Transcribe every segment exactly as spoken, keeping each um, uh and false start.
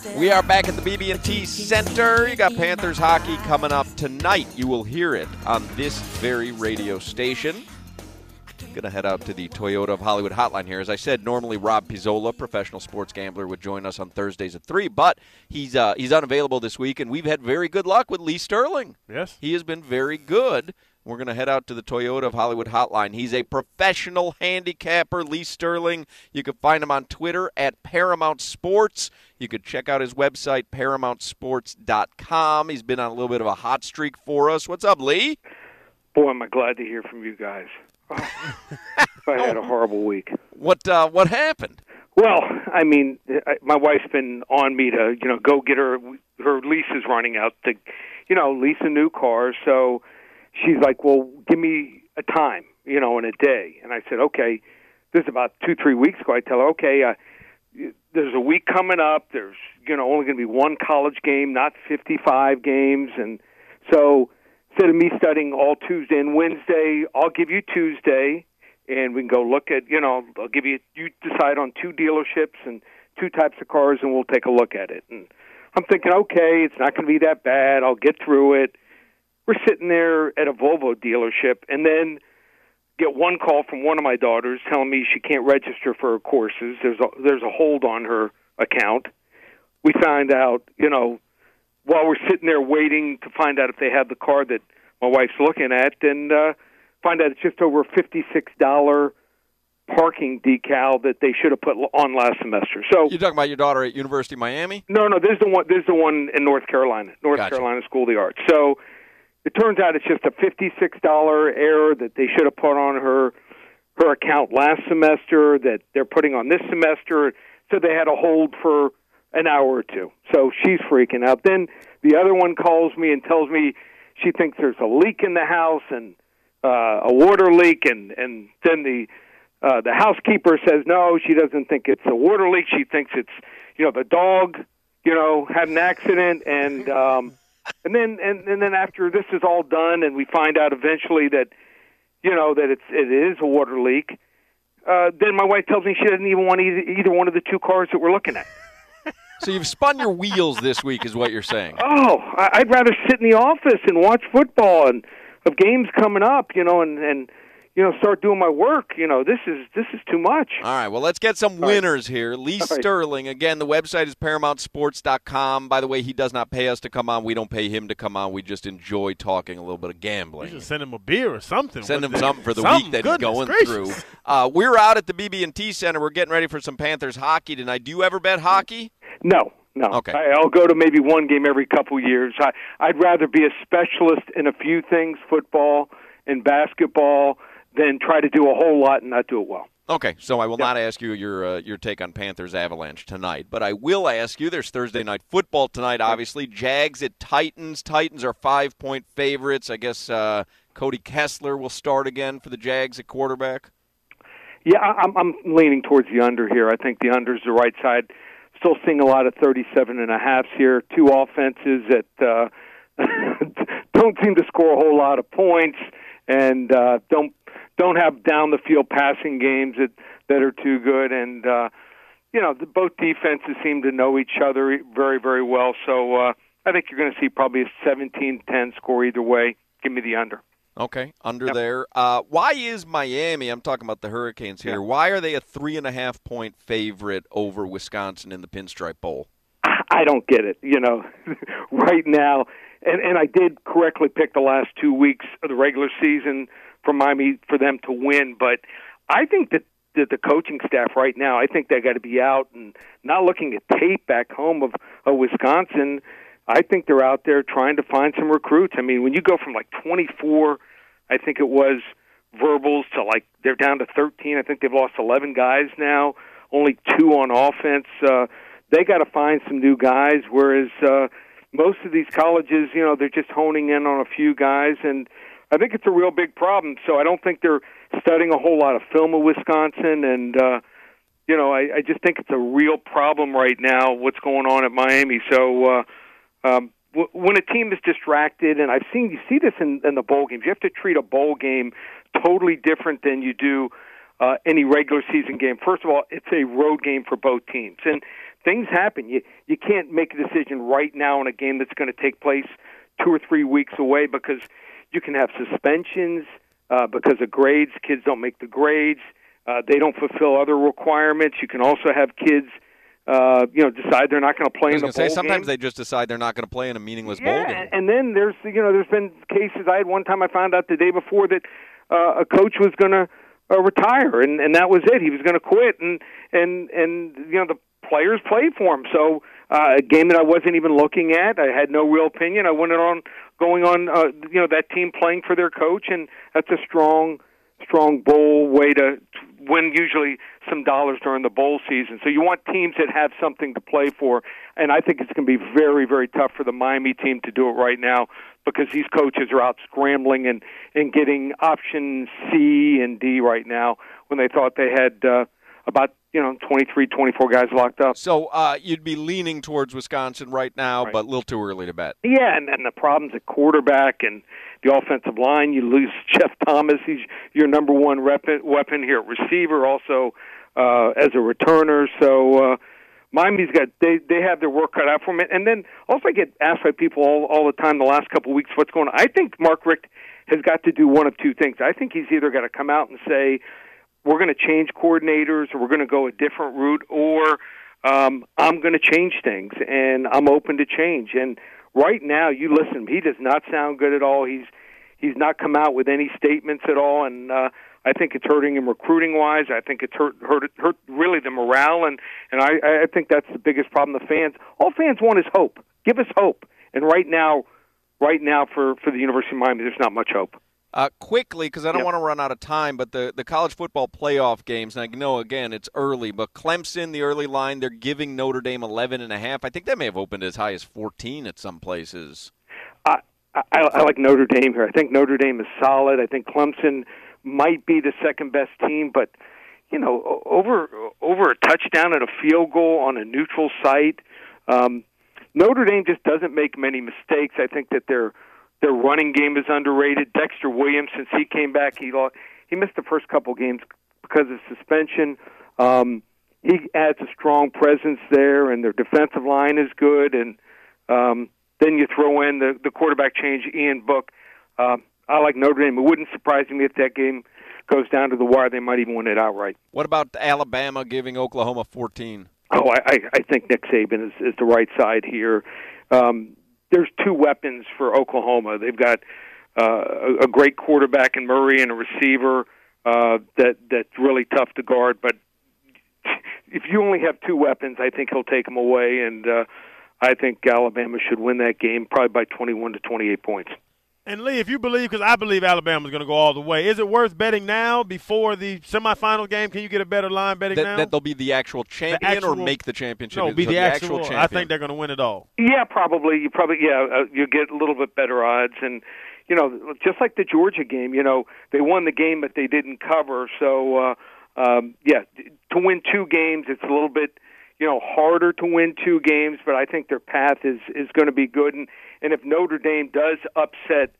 We are back at the B B and T Center. You got Panthers hockey coming up tonight. You will hear it on this very radio station. Going to head out to the Toyota of Hollywood hotline here. As I said, normally Rob Pizzola, professional sports gambler, would join us on Thursdays at three, but he's uh, he's unavailable this week, and we've had very good luck with Lee Sterling. Yes. He has been very good. We're going to head out to the Toyota of Hollywood hotline. He's a professional handicapper, Lee Sterling. You can find him on Twitter at Paramount Sports. You could check out his website, paramount sports dot com. He's been on a little bit of a hot streak for us. What's up, Lee? Boy, am I glad to hear from you guys. Oh, I had a horrible week. What uh, what happened? Well, I mean, I, my wife's been on me to, you know, go get her, her lease is running out to, you know, lease a new car. So she's like, well, give me a time, you know, in a day. And I said, okay, this is about two, three weeks ago. I tell her, okay, uh, there's a week coming up. There's, you know, only going to be one college game, not fifty-five games. And so instead of me studying all Tuesday and Wednesday, I'll give you Tuesday, and we can go look at, you know, I'll give you, you decide on two dealerships and two types of cars, and we'll take a look at it. And I'm thinking, okay, it's not going to be that bad. I'll get through it. We're sitting there at a Volvo dealership, and then get one call from one of my daughters telling me she can't register for her courses. There's a, there's a hold on her account. We find out, you know, while we're sitting there waiting to find out if they have the car that my wife's looking at, and uh, find out it's just over a fifty-six dollars parking decal that they should have put on last semester. So you're talking about your daughter at University of Miami? No, no, there's the one. There's the one in North Carolina, North Gotcha. Carolina School of the Arts. So it turns out it's just a fifty-six dollars error that they should have put on her her account last semester that they're putting on this semester. So they had a hold for an hour or two. So she's freaking out. Then the other one calls me and tells me she thinks there's a leak in the house and uh, a water leak, and and then the uh, the housekeeper says no, she doesn't think it's a water leak. She thinks it's, you know, the dog, you know, had an accident, and um, and then and, and then after this is all done, and we find out eventually that, you know, that it's it is a water leak. Uh, then my wife tells me she doesn't even want either, either one of the two cars that we're looking at. So you've spun your wheels this week is what you're saying. Oh, I'd rather sit in the office and watch football and of games coming up, you know, and, and you know, start doing my work. You know, this is this is too much. All right, well, let's get some winners here. Lee All right. Sterling, again, the website is paramount sports dot com. By the way, he does not pay us to come on. We don't pay him to come on. We just enjoy talking a little bit of You gambling. should send him a beer or something. Send him What- something for the something. week that he's Goodness going gracious. through. Uh, we're out at the B B and T Center. We're getting ready for some Panthers hockey tonight. Do you ever bet hockey? No, no. Okay. I, I'll go to maybe one game every couple years. I, I'd rather be a specialist in a few things, football and basketball, than try to do a whole lot and not do it well. Okay, so I will Yeah. not ask you your uh, your take on Panthers Avalanche tonight, but I will ask you, there's Thursday night football tonight, obviously. Jags at Titans. Titans are five-point favorites. I guess uh, Cody Kessler will start again for the Jags at quarterback. Yeah, I- I'm, I'm leaning towards the under here. I think the under is the right side. Still seeing a lot of thirty-seven and a halves here. Two offenses that uh, don't seem to score a whole lot of points, and uh, don't don't have down the field passing games that that are too good. And uh, you know, the, both defenses seem to know each other very very well. So uh, I think you're going to see probably a seventeen ten score either way. Give me the under. Okay, under Yep. there. Uh, why is Miami, I'm talking about the Hurricanes here, Yeah. why are they a three-and-a-half point favorite over Wisconsin in the Pinstripe Bowl? I don't get it, you know, right now. And, and I did correctly pick the last two weeks of the regular season for Miami for them to win. But I think that, that the coaching staff right now, I think they got to be out and not looking at tape back home of, of Wisconsin. I think they're out there trying to find some recruits. I mean, when you go from like twenty-four, I think it was, verbals to like they're down to thirteen. I think they've lost eleven guys now, only two on offense. Uh, they got to find some new guys, whereas uh, most of these colleges, you know, they're just honing in on a few guys, and I think it's a real big problem. So I don't think they're studying a whole lot of film of Wisconsin, and uh, you know, I, I just think it's a real problem right now what's going on at Miami. So uh, um, w- when a team is distracted, and I've seen you see this in, in the bowl games, you have to treat a bowl game totally different than you do uh, any regular season game. First of all, it's a road game for both teams, and things happen. You you can't make a decision right now on a game that's going to take place two or three weeks away because you can have suspensions uh, because of grades. Kids don't make the grades. Uh, they don't fulfill other requirements. You can also have kids, uh, you know, decide they're not going to play in the bowl say, sometimes game. they just decide they're not going to play in a meaningless yeah, bowl game. And then there's, you know, there's been cases. I had one time I found out the day before that uh, a coach was going to uh, retire, and, and that was it. He was going to quit, and and and you know the players played for him. So uh, a game that I wasn't even looking at, I had no real opinion. I went on going on, uh, you know, that team playing for their coach, and that's a strong, strong bowl way to win usually some dollars during the bowl season. So you want teams that have something to play for, and I think it's going to be very, very tough for the Miami team to do it right now because these coaches are out scrambling and, and getting option C and D right now when they thought they had uh, about, you know, twenty-three, twenty-four guys locked up. So uh, you'd be leaning towards Wisconsin right now, Right. but a little too early to bet. Yeah, and, and the problems at quarterback and the offensive line. You lose Jeff Thomas. He's your number one rep- weapon here at receiver, also uh, as a returner. So uh, Miami's got they they have their work cut out for them. And then also I get asked by people all all the time the last couple of weeks what's going on. I think Mark Richt has got to do one of two things. I think he's either got to come out and say, we're going to change coordinators, or we're going to go a different route, or um, I'm going to change things, and I'm open to change. And right now, you listen, he does not sound good at all. He's he's not come out with any statements at all, and uh, I think it's hurting him recruiting-wise. I think it's hurt hurt, hurt really the morale, and, and I, I think that's the biggest problem. The fans, all fans want is hope. Give us hope. And right now, right now for, for the University of Miami, there's not much hope. Uh, quickly, because I don't Yep. want to run out of time, but the, the college football playoff games, and I know, again, it's early, but Clemson, the early line, they're giving Notre Dame eleven and a half. I think that may have opened as high as fourteen at some places. I, I, I like Notre Dame here. I think Notre Dame is solid. I think Clemson might be the second-best team, but, you know, over over a touchdown and a field goal on a neutral site, um, Notre Dame just doesn't make many mistakes. I think that they're Their running game is underrated. Dexter Williams, since he came back, he lost, he missed the first couple games because of suspension. Um, he adds a strong presence there, and their defensive line is good. And um, then you throw in the, the quarterback change, Ian Book. Uh, I like Notre Dame. It wouldn't surprise me if that game goes down to the wire. They might even win it outright. What about Alabama giving Oklahoma fourteen? Oh, I, I, I think Nick Saban is, is the right side here. Um, There's two weapons for Oklahoma. They've got uh, a great quarterback in Murray and a receiver uh, that that's really tough to guard. But if you only have two weapons, I think he'll take them away, and uh, I think Alabama should win that game probably by twenty-one to twenty-eight points. And, Lee, if you believe, because I believe Alabama's going to go all the way, is it worth betting now before the semifinal game? Can you get a better line betting That, now? that they'll be the actual champion actual- or make the championship? no, be So the, actual, actual champion. I think they're going to win it all. Yeah, probably. You probably yeah, uh, you get a little bit better odds, and you know, just like the Georgia game, you know, they won the game but they didn't cover. So uh, um, yeah, to win two games, it's a little bit you know harder to win two games, but I think their path is is going to be good. And and if Notre Dame does upset,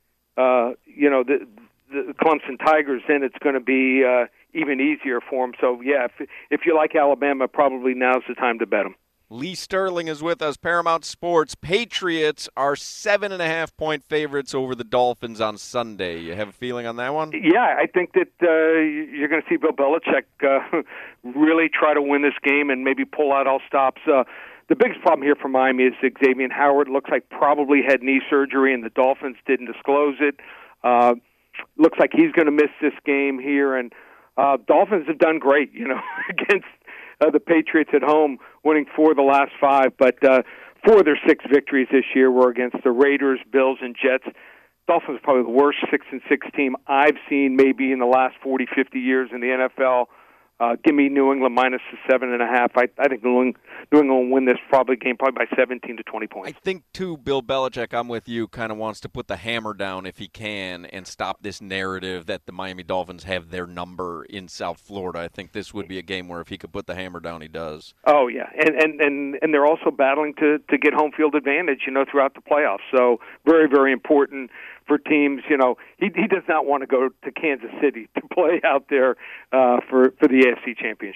uh, you know, the the Clemson Tigers, then it's going to be uh, even easier for them. So yeah, if if you like Alabama, probably now's the time to bet them. Lee Sterling is with us, Paramount Sports. Patriots are seven and a half point favorites over the Dolphins on Sunday. You have a feeling on that one? Yeah, I think that uh, you're going to see Bill Belichick uh, really try to win this game and maybe pull out all stops. Uh, the biggest problem here for Miami is Xavier Howard looks like probably had knee surgery, and the Dolphins didn't disclose it. Uh, looks like he's going to miss this game here, and uh, Dolphins have done great, you know, against uh, the Patriots at home, winning four of the last five. But uh, four of their six victories this year were against the Raiders, Bills, and Jets. Dolphins are probably the worst six and six team I've seen maybe in the last forty, fifty years in the N F L. Uh, give me New England minus the seven and a half. I, I think New England, New England will win this probably game probably by seventeen to twenty points. I think, too, Bill Belichick, I'm with you, kind of wants to put the hammer down if he can and stop this narrative that the Miami Dolphins have their number in South Florida. I think this would be a game where if he could put the hammer down, he does. Oh, yeah. And and, and, and they're also battling to, to get home field advantage, you know, throughout the playoffs. So very, very important for teams. You know, he he does not want to go to Kansas City to play out there uh, for, for the A F C Championship.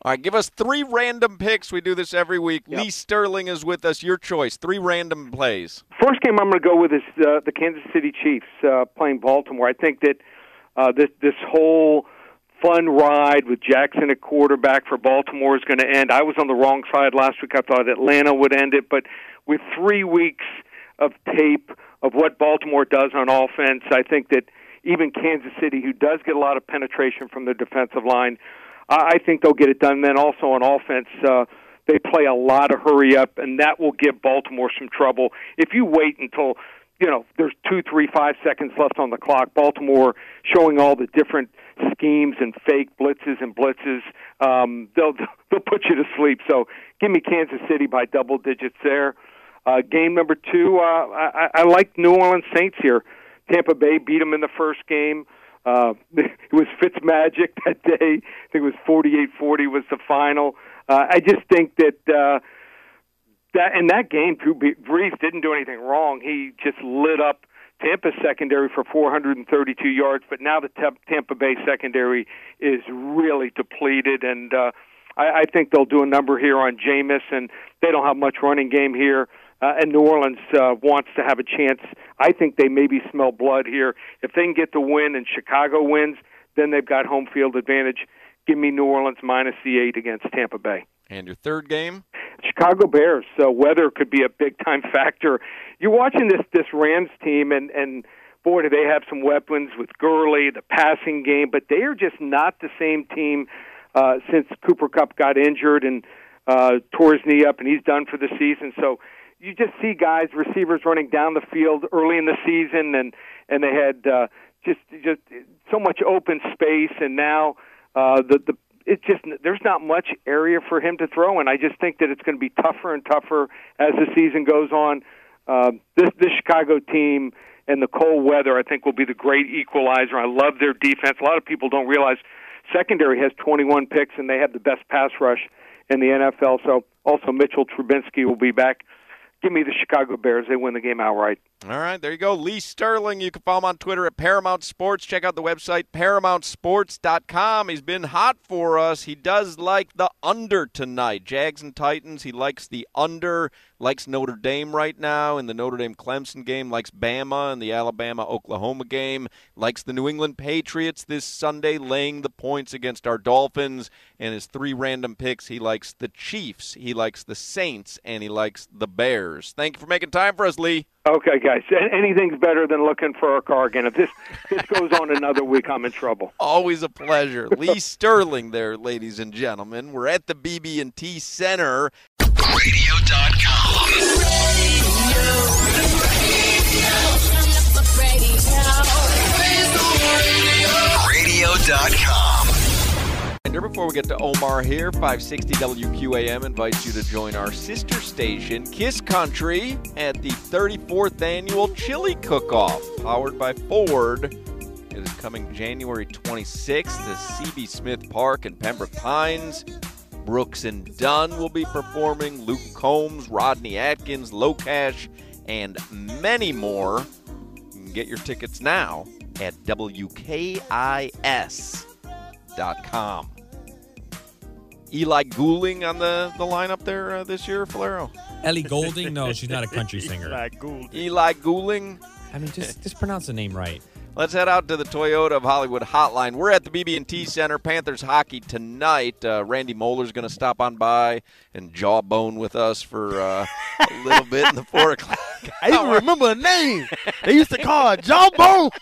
All right, give us three random picks. We do this every week. Yep. Lee Sterling is with us. Your choice. Three random plays. First game I'm going to go with is uh, the Kansas City Chiefs uh, playing Baltimore. I think that uh, this this whole fun ride with Jackson at quarterback for Baltimore is going to end. I was on the wrong side last week. I thought Atlanta would end it, but with three weeks of tape of what Baltimore does on offense, I think that even Kansas City, who does get a lot of penetration from their defensive line, I think they'll get it done. Then also on offense, uh, they play a lot of hurry up, and that will give Baltimore some trouble. If you wait until, you know, there's two, three, five seconds left on the clock, Baltimore showing all the different schemes and fake blitzes and blitzes, um, they'll they'll put you to sleep. So give me Kansas City by double digits there. Uh, game number two, uh, I, I like New Orleans Saints here. Tampa Bay beat them in the first game. Uh, it was Fitzmagic that day. I think it was forty-eight forty was the final. Uh, I just think that uh, that in that game, Drew Brees didn't do anything wrong. He just lit up Tampa's secondary for four hundred thirty-two yards, but now the Tampa Bay secondary is really depleted, and uh, I, I think they'll do a number here on Jameis, and they don't have much running game here. Uh, and New Orleans uh, wants to have a chance. I think they maybe smell blood here. If they can get the win and Chicago wins, then they've got home field advantage. Give me New Orleans minus the eight against Tampa Bay. And your third game? Chicago Bears. So weather could be a big-time factor. You're watching this this Rams team, and, and boy, do they have some weapons with Gurley, the passing game, but they are just not the same team uh, since Cooper Kupp got injured and uh, tore his knee up, and he's done for the season. So you just see guys, receivers running down the field early in the season, and and they had uh, just just so much open space, and now uh, the the it's just there's not much area for him to throw, and I just think that it's going to be tougher and tougher as the season goes on. Uh, this this Chicago team and the cold weather, I think, will be the great equalizer. I love their defense. A lot of people don't realize secondary has twenty-one picks, and they have the best pass rush in the N F L. So also Mitchell Trubisky will be back. Give me the Chicago Bears. They win the game outright. All right, there you go. Lee Sterling. You can follow him on Twitter at Paramount Sports. Check out the website, paramount sports dot com. He's been hot for us. He does like the under tonight. Jags and Titans, he likes the under. Likes Notre Dame right now in the Notre Dame-Clemson game. Likes Bama in the Alabama-Oklahoma game. Likes the New England Patriots this Sunday, laying the points against our Dolphins. And his three random picks, he likes the Chiefs, he likes the Saints, and he likes the Bears. Thank you for making time for us, Lee. Okay, guys. Anything's better than looking for a car again. If this, this goes on another week, I'm in trouble. Always a pleasure. Lee Sterling there, ladies and gentlemen. We're at the B B and T Center. radio dot com. radio dot com. Before we get to Omar here, five sixty W Q A M invites you to join our sister station, Kiss Country, at the thirty-fourth Annual Chili Cook-Off, powered by Ford. It is coming January twenty-sixth to C B Smith Park in Pembroke Pines. Brooks and Dunn will be performing, Luke Combs, Rodney Atkins, Locash, and many more. You can get your tickets now at W K I S dot com. Eli Goulding on the, the lineup there uh, this year, Falero? Ellie Goulding? No, she's not a country singer. Eli Goulding. Eli Goulding. I mean, just just pronounce the name right. Let's head out to the Toyota of Hollywood hotline. We're at the B B and T Center. Panthers hockey tonight. Uh, Randy Moeller's going to stop on by and jawbone with us for uh, a little bit in the four o'clock I even remember a name. They used to call it Jawbone.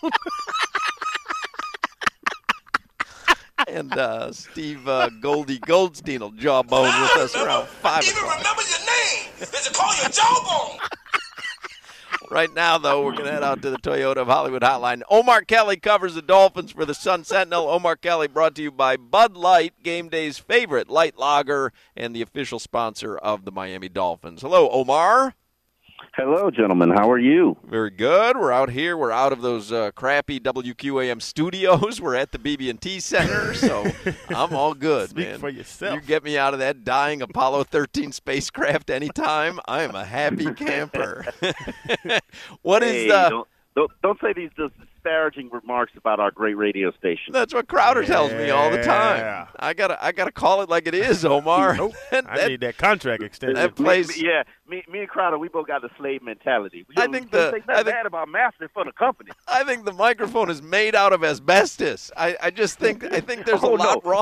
And uh, Steve uh, Goldie Goldstein will jawbone with us around five Even o'clock. remember your name. They should call you Jawbone. Right now, though, we're going to head out to the Toyota of Hollywood hotline. Omar Kelly covers the Dolphins for the Sun Sentinel. Omar Kelly brought to you by Bud Light, game day's favorite light lager and the official sponsor of the Miami Dolphins. Hello, Omar. Hello, gentlemen. How are you? Very good. We're out here. We're out of those uh, crappy W Q A M studios. We're at the B B and T Center, so I'm all good, Speak man. for yourself. You get me out of that dying Apollo thirteen spacecraft anytime, I am a happy camper. What is hey, the... Don't, don't, don't say these disparaging remarks about our great radio station. That's what Crowder tells me all the Yeah. time. I gotta, I gotta call it like it is, Omar. Nope. And I that- need that contract extension. that plays. Me, yeah, me, me and Crowder, we both got the slave mentality. We I don't- think we the- say I nothing think- bad about mastering for the company. I think the microphone is made out of asbestos. I, I just think, I think there's Oh, a lot no. wrong.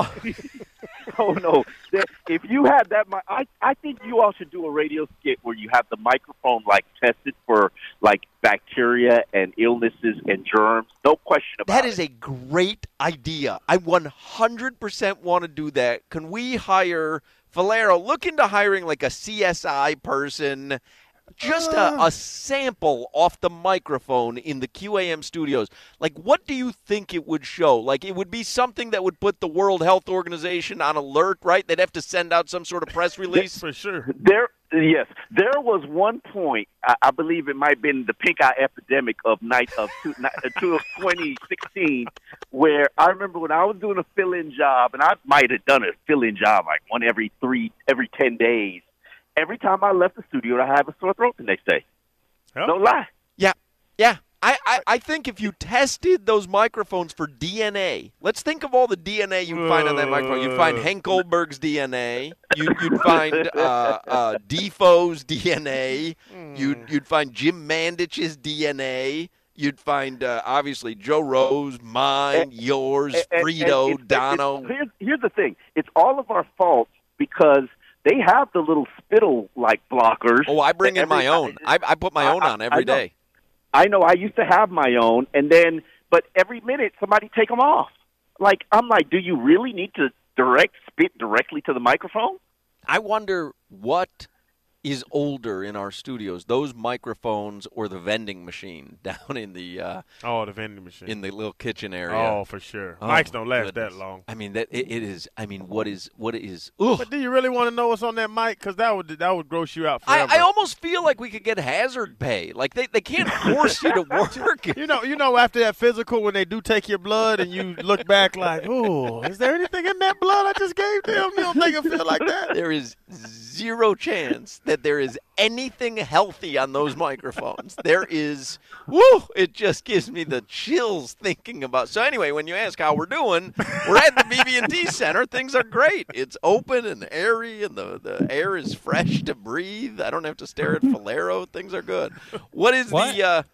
Oh no! That- If you had that, mi- I I think you all should do a radio skit where you have the microphone like tested for like bacteria and illnesses and germs. No question about That it. is a great idea. I one hundred percent want to do that. Can we hire Valero? Look into hiring like a C S I person, just a, a sample off the microphone in the Q A M studios. Like, what do you think it would show? Like, it would be something that would put the World Health Organization on alert, right? They'd have to send out some sort of press release. For sure. There, yes, there was one point. I, I believe it might have been the pink eye epidemic of night of two, ni- uh, two of twenty sixteen, where I remember when I was doing a fill-in job, and I might have done a fill-in job like one every three, every ten days. Every time I left the studio, I have a sore throat the next day. Yep. No lie. Yeah, yeah. I, I, I think if you tested those microphones for D N A, let's think of all the D N A you'd find on that microphone. You'd find Hank Goldberg's D N A. You'd, you'd find uh, uh, Defoe's D N A. You'd, you'd find Jim Mandich's D N A. You'd find, uh, obviously, Joe Rose, mine, yours, And- and- Frito, and it's- Dono. it's- here's, here's the thing. It's all of our fault because they have the little spittle like blockers. Oh, I bring in Every- my own. I, I put my I- own on I- every I know. day. I know I used to have my own, and then but every minute somebody take them off. Like I'm like, do you really need to direct spit directly to the microphone? I wonder what is older in our studios, those microphones or the vending machine down in the uh, Oh, the vending machine. in the little kitchen area. Oh, for sure. Oh, Mics don't last goodness. that long. I mean, that it, it is. I mean, what is what is? Ugh. But do you really want to know what's on that mic? Because that would that would gross you out I, forever. I almost feel like we could get hazard pay. Like they, they can't force you to work. You know, you know, after that physical, when they do take your blood and you look back like, "Ooh, is there anything in that blood I just gave them?" You don't think it feel like that? There is zero chance that there is anything healthy on those microphones. There is, woo, it just gives me the chills thinking about. So anyway, when you ask how we're doing, we're at the B B and T Center. Things are great. It's open and airy, and the, the air is fresh to breathe. I don't have to stare at Valero. Things are good. What is What? the uh,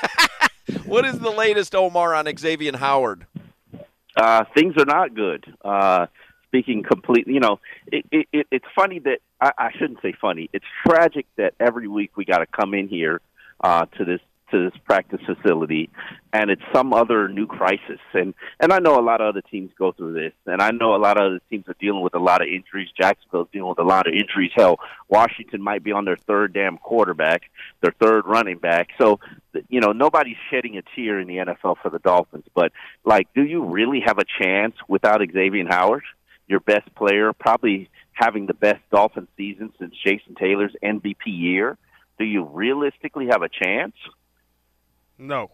what is the latest, Omar, on Xavier Howard? Uh, things are not good. Uh, speaking completely, you know, it, it, it, it's funny that I, I shouldn't say funny. It's tragic that every week we got to come in here uh, to this to this practice facility, and it's some other new crisis. And and I know a lot of other teams go through this, and I know a lot of other teams are dealing with a lot of injuries. Jacksonville's dealing with a lot of injuries. Hell, Washington might be on their third damn quarterback, their third running back. So, you know, nobody's shedding a tear in the N F L for the Dolphins. But, like, do you really have a chance without Xavier Howard, your best player, probably having the best Dolphin season since Jason Taylor's M V P year? Do you realistically have a chance? No.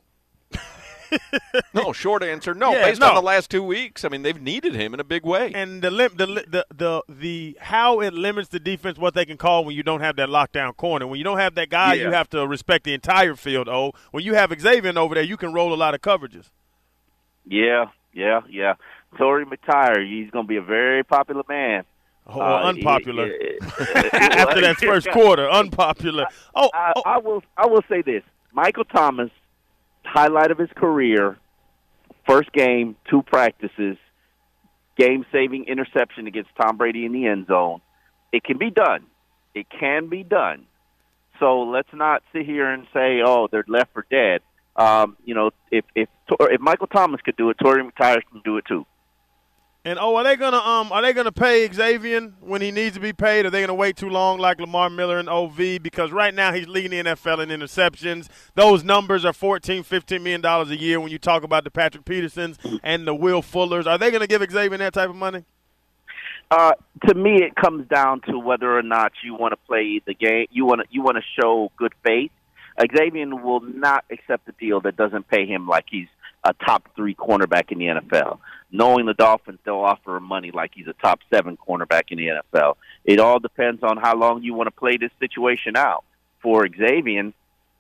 No, short answer, no. Yeah, Based no. on the last two weeks, I mean, they've needed him in a big way. And the lim- the, li- the the the how it limits the defense, what they can call when you don't have that lockdown corner. When you don't have that guy, Yeah. you have to respect the entire field. Oh, when you have Xavier over there, you can roll a lot of coverages. Yeah, yeah, yeah. Torrey McTire, he's going to be a very popular man. Oh, Uh, unpopular. he- After that first quarter, unpopular. Oh, I, oh, I will. I will say this: Michael Thomas, highlight of his career, first game, two practices, game-saving interception against Tom Brady in the end zone. It can be done. It can be done. So let's not sit here and say, "Oh, they're left for dead." Um, you know, if if if Michael Thomas could do it, Torrey McTire can do it too. and oh, are they gonna um are they gonna pay Xavier when he needs to be paid? Or are they gonna wait too long like Lamar Miller and O V? Because right now he's leading the N F L in interceptions. Those numbers are fourteen, fifteen million dollars a year when you talk about the Patrick Petersons and the Will Fullers. Are they gonna give Xavier that type of money? Uh, to me, it comes down to whether or not you want to play the game. You want to you want to show good faith. Xavier will not accept a deal that doesn't pay him like he's a top three cornerback in the N F L. Knowing the Dolphins, they'll offer him money like he's a top seven cornerback in the N F L. It all depends on how long you want to play this situation out. For Xavier,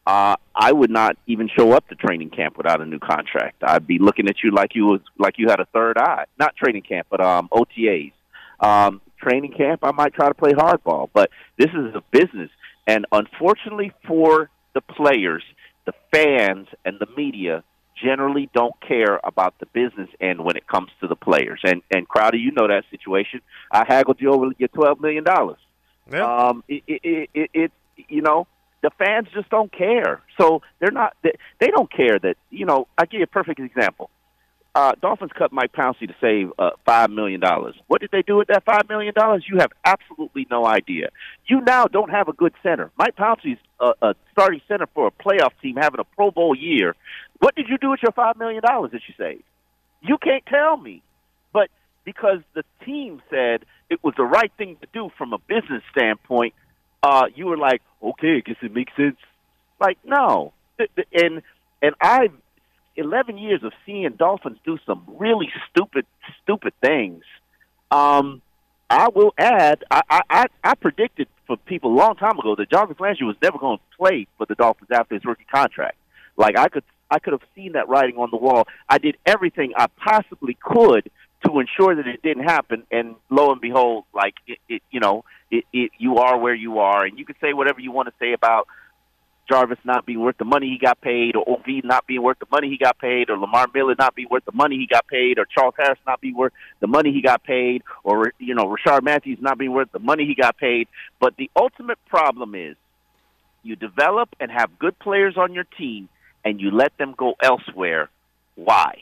uh, I would not even show up to training camp without a new contract. I'd be looking at you like you was like you had a third eye. Not training camp, but um, O T As. Um, training camp, I might try to play hardball, but this is a business. And unfortunately for the players, the fans, and the media generally don't care about the business end when it comes to the players. And, and Crowder, you know that situation. I haggled you over to get twelve million dollars. Yeah. Um, it, it, it, it, you know, the fans just don't care. So they're not, they, they don't care that, you know, I'll give you a perfect example. Uh, Dolphins cut Mike Pouncey to save uh, five million dollars. What did they do with that five million dollars? You have absolutely no idea. You now don't have a good center. Mike Pouncey's a, a starting center for a playoff team having a Pro Bowl year. What did you do with your five million dollars that you saved? You can't tell me. But because the team said it was the right thing to do from a business standpoint, uh, you were like, okay, I guess it makes sense. Like, no. And, and I've, eleven years of seeing Dolphins do some really stupid, stupid things. Um, I will add, I, I, I predicted for people a long time ago that Jarvis Landry was never going to play for the Dolphins after his rookie contract. Like, I could I could have seen that writing on the wall. I did everything I possibly could to ensure that it didn't happen, and lo and behold, like, it, it you know, it, it, you are where you are, and you can say whatever you want to say about Jarvis not being worth the money he got paid, or O V not being worth the money he got paid, or Lamar Miller not being worth the money he got paid, or Charles Harris not being worth the money he got paid, or, you know, Rashard Matthews not being worth the money he got paid. But the ultimate problem is you develop and have good players on your team, and you let them go elsewhere. Why?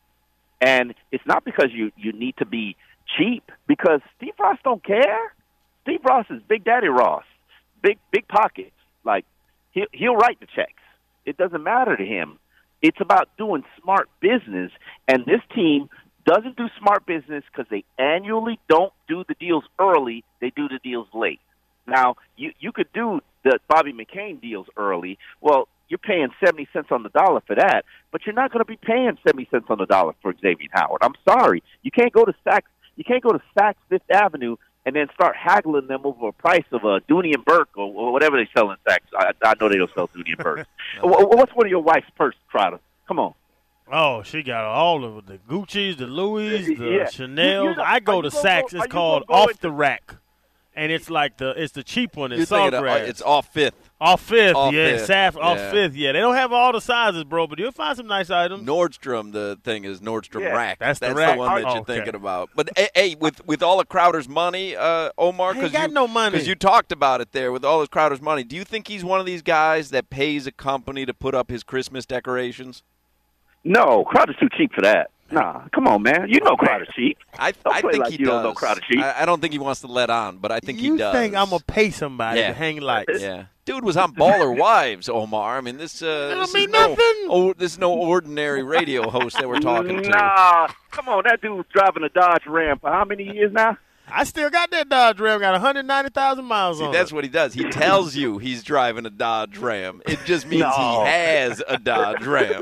And it's not because you, you need to be cheap, because Steve Ross don't care. Steve Ross is Big Daddy Ross, big big pockets. Like, He'll, he'll write the checks. It doesn't matter to him. It's about doing smart business, and this team doesn't do smart business because they annually don't do the deals early. They do the deals late. Now, you, you could do the Bobby McCain deals early. Well, you're paying seventy cents on the dollar for that, but you're not going to be paying seventy cents on the dollar for Xavier Howard. I'm sorry. You can't go to Saks, you can't go to Saks Fifth Avenue and then start haggling them over a price of a Dooney and Burke or, or whatever they sell in Saks. I, I know they don't sell Dooney and Burke. What's one of your wife's purse, Crowder? Come on. Oh, she got all of it. The Gucci's, the Louis, the yeah. Chanel's. You, you know, I go to Saks. Go, it's called Off into- the Rack. And it's like the it's the cheap one. It's Sawgrass. It's off Fifth. Off Fifth, off yeah. Fifth. Saf, off yeah. Fifth, yeah. They don't have all the sizes, bro, but you'll find some nice items. Nordstrom, the thing is Nordstrom yeah, Rack. That's the that's rack. the one that oh, you're okay. thinking about. But hey, hey, with with all of Crowder's money, uh, Omar, because you got no money. Because you talked about it there with all of Crowder's money. Do you think he's one of these guys that pays a company to put up his Christmas decorations? No, Crowder's too cheap for that. Nah, come on, man. You know Crowder's cheap. I, don't I play think like he you does. Don't know Crowder's cheap. I, I don't think he wants to let on, but I think you he does. You think I'm going to pay somebody yeah. to hang lights? Yeah. Dude was on Baller Wives, Omar. I mean, this, uh, that don't this mean is no, nothing. Oh, this is no ordinary radio host that we're talking to. Nah, come on. That dude was driving a Dodge Ram for how many years now? I still got that Dodge Ram. Got one hundred ninety thousand miles See, on that's it. what he does. He tells you he's driving a Dodge Ram. It just means No. he has a Dodge Ram.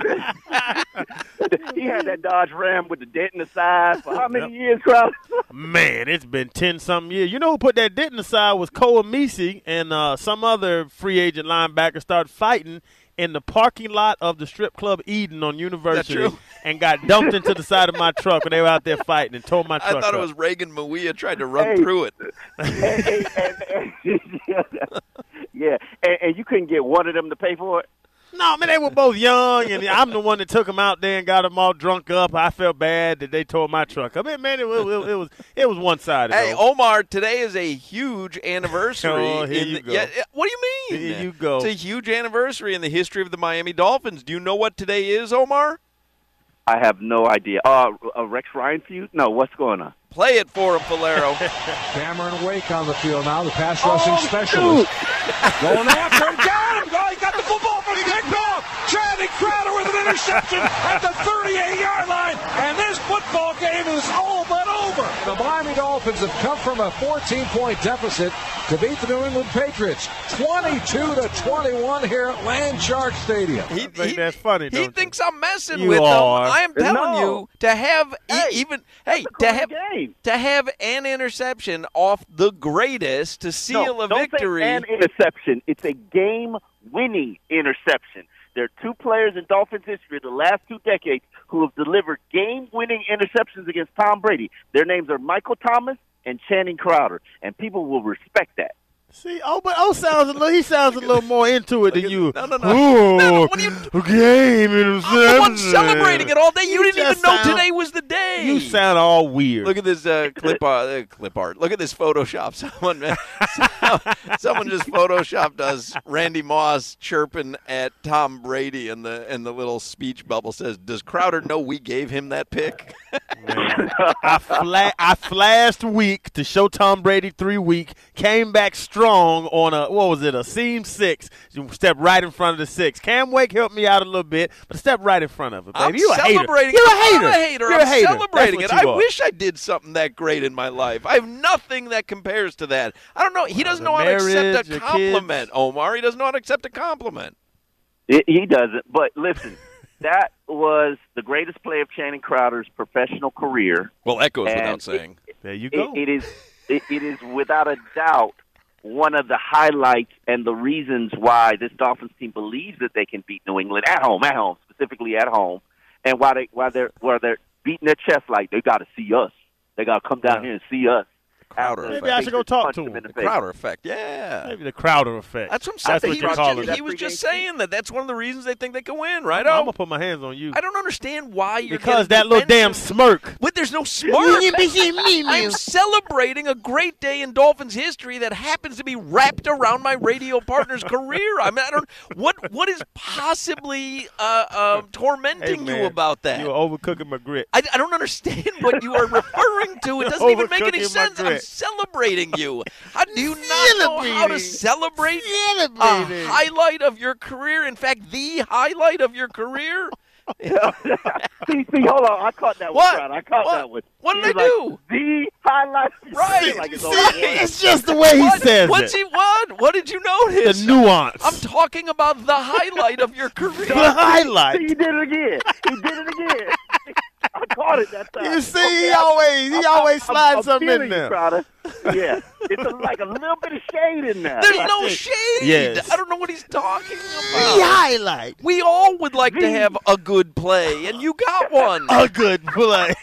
He had that Dodge Ram with the dent in the side for how many years, Crowder? Man, it's been ten-something years. You know who put that dent in the side was Koa Misi, and uh, some other free agent linebacker started fighting in the parking lot of the strip club Eden on University true? and got dumped into the side of my truck when they were out there fighting and tore my truck I thought up. it was Reagan Mawia tried to run Hey. through it. and, and, and, and, yeah, and, and you couldn't get one of them to pay for it? No, man, they were both young, and I'm the one that took them out there and got them all drunk up. I felt bad that they tore my truck up. I mean, man, it was it, it was it was one-sided. Hey, though. Omar, today is a huge anniversary. Oh, here in you the, go. Yeah, what do you mean? Here you go. It's a huge anniversary in the history of the Miami Dolphins. Do you know what today is, Omar? I have no idea. Uh, a Rex Ryan feud? No, what's going on? Play it for him, Falero. Cameron Wake on the field now, the pass rushing Oh, specialist. Going after him. Got him. Oh, he got the football, but he picked off. Channing Crowder with an interception at the thirty-eight yard line. And this football game is all but over. over. The Miami Dolphins have come from a fourteen-point deficit to beat the New England Patriots twenty-two to twenty-one here at Landshark Stadium. He, think that's funny, He don't you? thinks I'm messing You with are. him. I am telling No. you to have e- Hey, even hey a to have game. to have an interception off the greatest to seal no, a don't victory. Say an interception. It's a game-winning interception. There are two players in Dolphins history the last two decades who have delivered game-winning interceptions against Tom Brady. Their names are Michael Thomas and Channing Crowder, and people will respect that. See, oh, but oh, sounds a little. He sounds a little more into it than you. No, no, no. Ooh, No, no, what are you- game interception. I'm the one celebrating it all day. You, You didn't even just know sound- today was the day. You sound all weird. Look at this uh, clip art. Uh, clip art. Look at this Photoshop. Someone, someone just photoshopped us. Randy Moss chirping at Tom Brady, and the and the little speech bubble says, "Does Crowder know we gave him that pick?" I, fla- I flashed weak to show Tom Brady three week. Came back strong on a what was it? A seam six. Step right in front of the six. Cam Wake helped me out a little bit, but step right in front of it, baby. I'm You a celebrating. hater. You're a I'm hater. not a hater. You're I'm a hater. celebrating That's it. what you I are. wish I did something that great in my life. I have nothing that compares to that. I don't know. He doesn't the know how to accept marriage, a your compliment, kids. Omar. He doesn't know how to accept a compliment. It, he doesn't. But listen, that was the greatest play of Channing Crowder's professional career. Well, that goes And without it- saying. There you It, go. it is it, it is without a doubt one of the highlights and the reasons why this Dolphins team believes that they can beat New England at home, at home, specifically at home, and why they why they're why they're beating their chest like they got to see us. They got to come down Yeah. here and see us. Crowder After effect. Maybe I should go talk punch to them him. in the The face. Crowder effect. Yeah. Maybe the Crowder effect. That's what I'm That's saying. what he you was, call just, it. he was just That pregame saying that. That's one of the reasons they think they can win, right? I'm Oh, gonna put my hands on you I don't understand why you're because getting that little damn defensive. smirk. But there's no smirk. I'm celebrating a great day in Dolphins history that happens to be wrapped around my radio partner's career. I mean, I don't. What what is possibly uh, uh, tormenting Hey, you man, about that? You were overcooking my grit. I, I don't understand what you are referring to. It doesn't even make any Overcooking my sense. I'm grit. celebrating you. How do you not know how to celebrate a Celebrating. highlight of your career? In fact, the highlight of your career. see, see, hold on. I caught that What? one, Crowder. I caught What? that one. What did He I was do? like, the highlight. Right. Like it's See, over one. it's just the way he What? says What's it. he? What? What did you The notice? nuance. I'm talking about the highlight of your the career. highlight. See, he did it again. He did it again. I caught it that time. You see, Okay, he I- always he I'm- always I'm- slides I'm something feeling in you, there. Crowder. Yeah, it's a, like a little bit of shade in there. There's no shade. Yes. I don't know what he's talking The about. highlight. We all would like to have a good play, and you got one. A good play.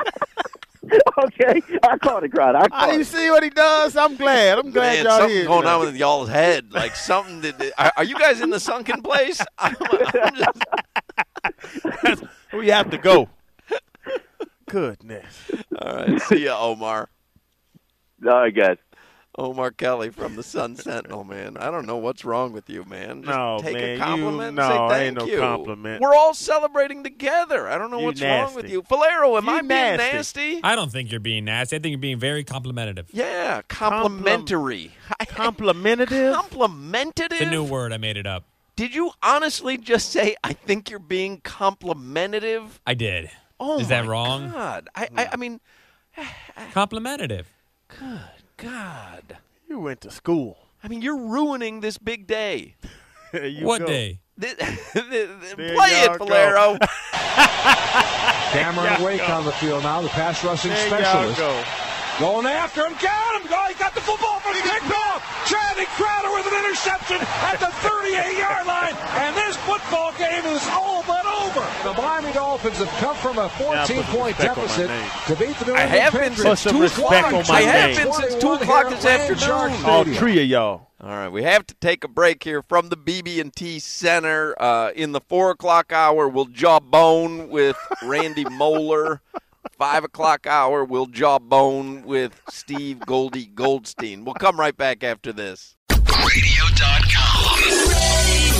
Okay, I caught it, Crowder. I Oh, caught you it. see what he does? I'm glad. I'm glad Man, y'all something here. going tonight. on with y'all's head. Like something that, that- are, are you guys in the sunken place? I'm, I'm just, We have to go. Goodness. all right, see ya, Omar. All right, guys. Omar Kelly from the Sun Sentinel, man. I don't know what's wrong with you, man. Just No, take man, a you- compliment no, and say thank ain't no you. compliment. We're all celebrating together. I don't know You what's wrong nasty. with you. Valero, am You I being nasty. nasty? I don't think you're being nasty. I think you're being very complimentative. Yeah, complimentary. Complimentative? Complimentative? It's a new word. I made it up. Did you honestly just say, I think you're being complimentative? I did. Oh, Is that my wrong? God. I, I, I mean, Complimentative. good God. You went to school. I mean, you're ruining this big day. There you What go. day? Th- th- th- There Play y'all it, go. Valero. Cameron Wake on the field now, the pass rushing There y'all specialist. go. Going after him, got him. Oh, he got the football from picked off. Channing Crowder with an interception at the thirty-eight-yard line, and this football game is all but over. The Miami Dolphins have come from a fourteen-point respect on my deficit name. to beat the New I England have been Patriots. since Put some two respect o'clock. on my I have name. been since two twenty-one o'clock here this at Landshark afternoon. All Stadium. three of y'all. All right, we have to take a break here from the B B and T Center. Uh, in the four o'clock hour, we'll jawbone with Randy Moeller. Five o'clock hour, we'll jawbone with Steve Goldie Goldstein. We'll come right back after this. radio dot com.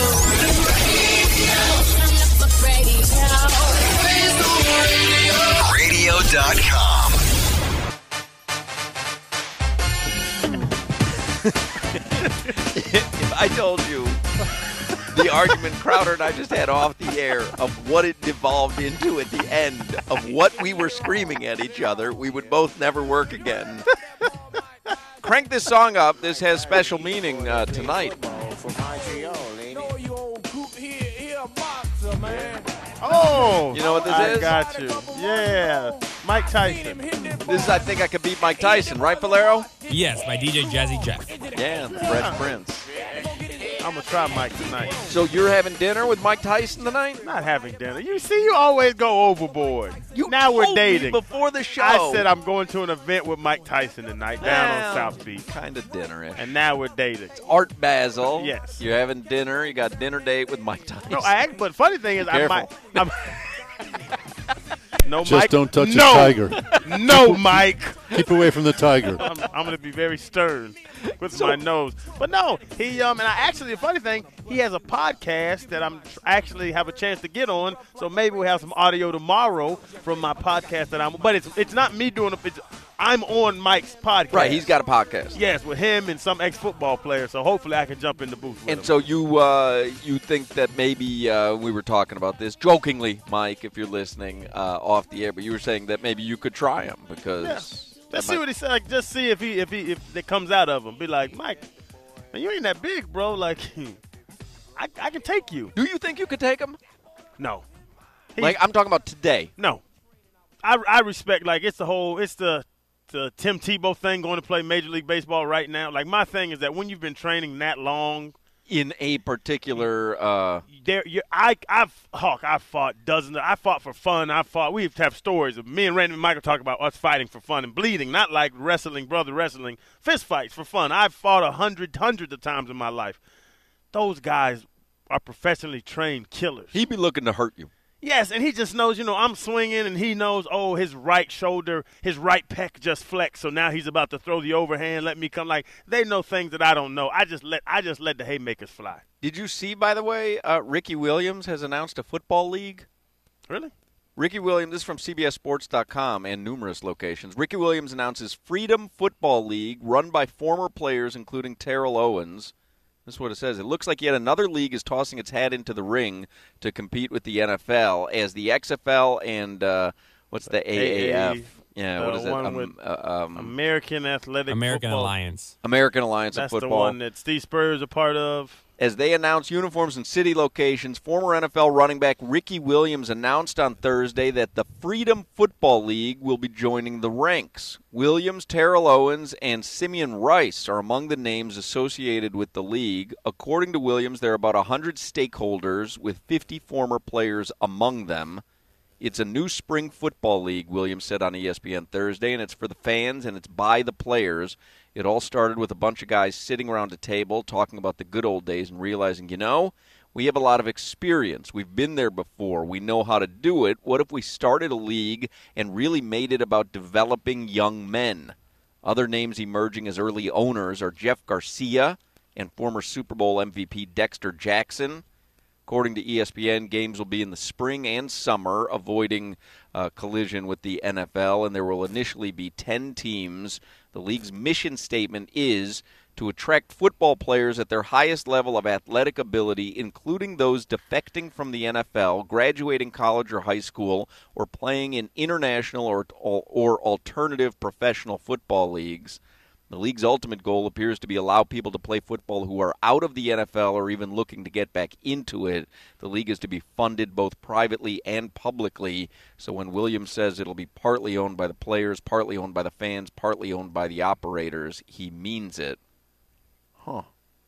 radio dot com. If I told you the argument Crowder and I just had off the air of what it devolved into at the end of what we were screaming at each other. We would both never work again. Crank this song up. This has special meaning uh, tonight. Oh, You know what this I is? got you. Yeah, Mike Tyson. This is I Think I Could Beat Mike Tyson, right, Valero? Yes, by D J Jazzy Jeff. Yeah, the Fresh Prince. I'm gonna try Mike tonight. So you're having dinner with Mike Tyson tonight? Not having dinner. You see, you always go overboard. You now we're told me dating. before the show. I said I'm going to an event with Mike Tyson tonight down Well, on South Beach, kind of dinner-ish. and now we're dating. Art Basel. Yes. You're having dinner. You got dinner date with Mike Tyson. No, I act, but funny thing is, I Careful. might. I'm, no, Just Mike. don't touch no, a tiger. No, Mike. Keep away from the tiger. I'm, I'm going to be very stern with my nose. But no, he um, and I actually, the funny thing, he has a podcast that I'm tr- actually have a chance to get on. So maybe we'll have some audio tomorrow from my podcast that I'm. But it's it's not me doing it. It's, I'm on Mike's podcast. Right, he's got a podcast. Yes, with him and some ex-football player. So hopefully I can jump in the booth with And him. so you uh, you think that maybe uh, we were talking about this jokingly, Mike, if you're listening uh, off the air, but you were saying that maybe you could try him because. Yeah. that Let's might- see what he said. Like, just see if he if he if it comes out of him. Be like, Mike, man, you ain't that big, bro. Like, I I can take you. Do you think you could take him? No. He- Like I'm talking about today. No. I I respect like it's the whole it's the the Tim Tebow thing going to play Major League Baseball right now. Like my thing is that when you've been training that long, In a particular. Uh, there you I I've Hawk I've fought dozens. Of, I fought for fun. I fought. We have stories of me and Randy and Michael talk about us fighting for fun and bleeding, not like wrestling, brother wrestling, fist fights for fun. I've fought a hundred hundreds of times in my life. Those guys are professionally trained killers. he'd be looking to hurt you. Yes, and he just knows, you know, I'm swinging, and he knows, oh, his right shoulder, his right pec just flexed, so now he's about to throw the overhand. Let me come. Like they know things that I don't know. I just let I just let the haymakers fly. Did you see, by the way, uh, Ricky Williams has announced a football league? Really? Ricky Williams, this is from C B S Sports dot com and numerous locations. Ricky Williams announces Freedom Football League run by former players, including Terrell Owens. This is what it says. It looks like yet another league is tossing its hat into the ring to compete with the N F L as the X F L and uh, what's the A A F? Yeah, what uh, is it? one Um, with uh, um, American Athletic American Football. Alliance. American Alliance That's of the Football. one that Steve Spurrier is a part of. As they announce uniforms in city locations, former N F L running back Ricky Williams announced on Thursday that the Freedom Football League will be joining the ranks. Williams, Terrell Owens, and Simeon Rice are among the names associated with the league. According to Williams, there are about one hundred stakeholders, with fifty former players among them. It's a new spring football league, Williams said on E S P N Thursday, and it's for the fans and it's by the players. It all started with a bunch of guys sitting around a table talking about the good old days and realizing, you know, we have a lot of experience. We've been there before. We know how to do it. What if we started a league and really made it about developing young men? Other names emerging as early owners are Jeff Garcia and former Super Bowl M V P Dexter Jackson. According to E S P N, games will be in the spring and summer, avoiding uh, collision with the N F L, and there will initially be ten teams. The league's mission statement is to attract football players at their highest level of athletic ability, including those defecting from the N F L, graduating college or high school, or playing in international or, or alternative professional football leagues. The league's ultimate goal appears to be allow people to play football who are out of the N F L or even looking to get back into it. The league is to be funded both privately and publicly. So when Williams says it'll be partly owned by the players, partly owned by the fans, partly owned by the operators, he means it. Huh.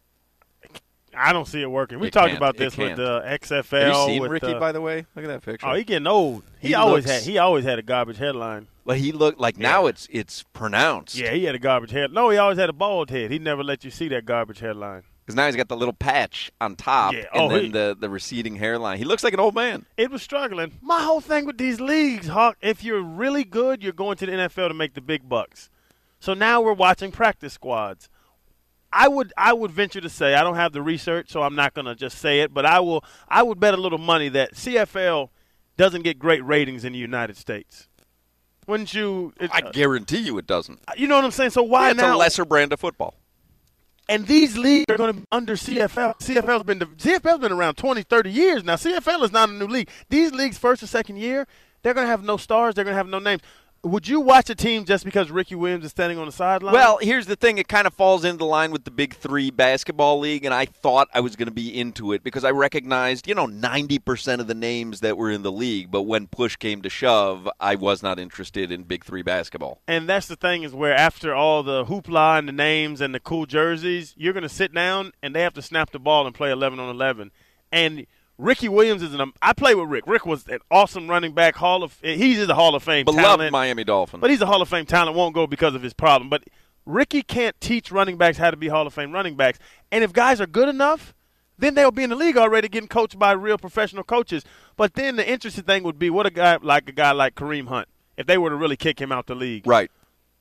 I don't see it working. We It talked can't. about It this with can't. the X F L. Have you seen with Ricky, the, by the way? Look at that picture. Oh, he getting old. He, He always looks- had. He always had a garbage headline. But he looked like now it's it's pronounced. Yeah, he had a garbage head. No, he always had a bald head. He never let you see that garbage headline. Because now he's got the little patch on top Yeah. and Oh, then he- the, the receding hairline. He looks like an old man. It was struggling. My whole thing with these leagues, Hawk, if you're really good, you're going to the N F L to make the big bucks. So now we're watching practice squads. I would I would venture to say, I don't have the research, so I'm not going to just say it, but I will I would bet a little money that C F L doesn't get great ratings in the United States. Wouldn't you? It, I guarantee you it doesn't. you know what I'm saying? So why Yeah, it's now? a lesser brand of football. And these leagues are going to be under C F L. C F L's been C F L's been around twenty, thirty years now. C F L is not a new league. These leagues, first and second year, they're going to have no stars. They're going to have no names. Would you watch a team just because Ricky Williams is standing on the sideline? Well, here's the thing. It kind of falls into line with the Big Three basketball league, and I thought I was going to be into it because I recognized, you know, ninety percent of the names that were in the league, but when push came to shove, I was not interested in Big Three basketball. And that's the thing is where after all the hoopla and the names and the cool jerseys, you're going to sit down and they have to snap the ball and play eleven on eleven. And Ricky Williams is an – I play with Rick. Rick was an awesome running back. Hall of He's a Hall of Fame Beloved talent. Miami Dolphin. But he's a Hall of Fame talent. Won't go because of his problem. But Ricky can't teach running backs how to be Hall of Fame running backs. And if guys are good enough, then they'll be in the league already getting coached by real professional coaches. But then the interesting thing would be what a guy like a guy like Kareem Hunt, if they were to really kick him out the league. Right.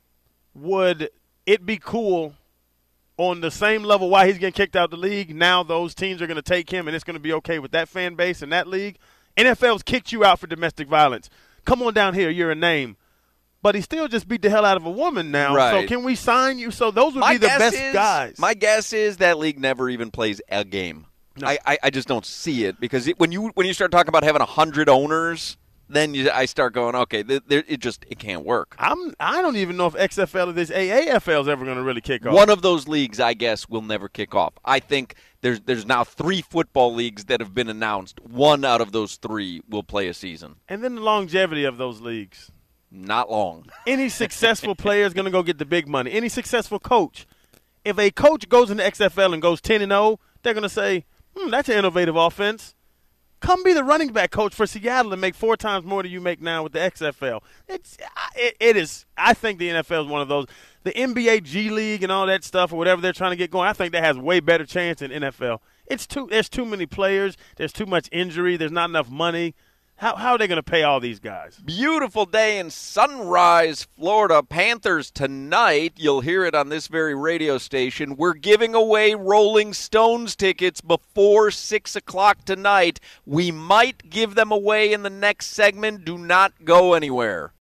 Would it be cool – on the same level why he's getting kicked out of the league, now those teams are going to take him and it's going to be okay with that fan base and that league? N F L's kicked you out for domestic violence. Come on down here, you're a name. But he still just beat the hell out of a woman now. Right. So can we sign you? So those would my be the best is, guys. My guess is that league never even plays a game. No. I, I, I just don't see it because it, when you when you start talking about having one hundred owners – then you, I start going, okay, th- th- it just it can't work. I'm I don't even know if X F L or this A A F L is ever going to really kick off. One of those leagues, I guess, will never kick off. I think there's there's now three football leagues that have been announced. One out of those three will play a season. And then the longevity of those leagues. Not long. Any successful player is going to go get the big money. Any successful coach. If a coach goes into X F L and goes ten and oh, they're going to say, hmm, that's an innovative offense. Come be the running back coach for Seattle and make four times more than you make now with the X F L. It's it, it is. I think the N F L is one of those. The N B A G League and all that stuff, or whatever they're trying to get going, I think that has way better chance than N F L. It's too. There's too many players. There's too much injury. There's not enough money. How how are they going to pay all these guys? Beautiful day in Sunrise, Florida. Panthers tonight. You'll hear it on this very radio station. We're giving away Rolling Stones tickets before six o'clock tonight. We might give them away in the next segment. Do not go anywhere.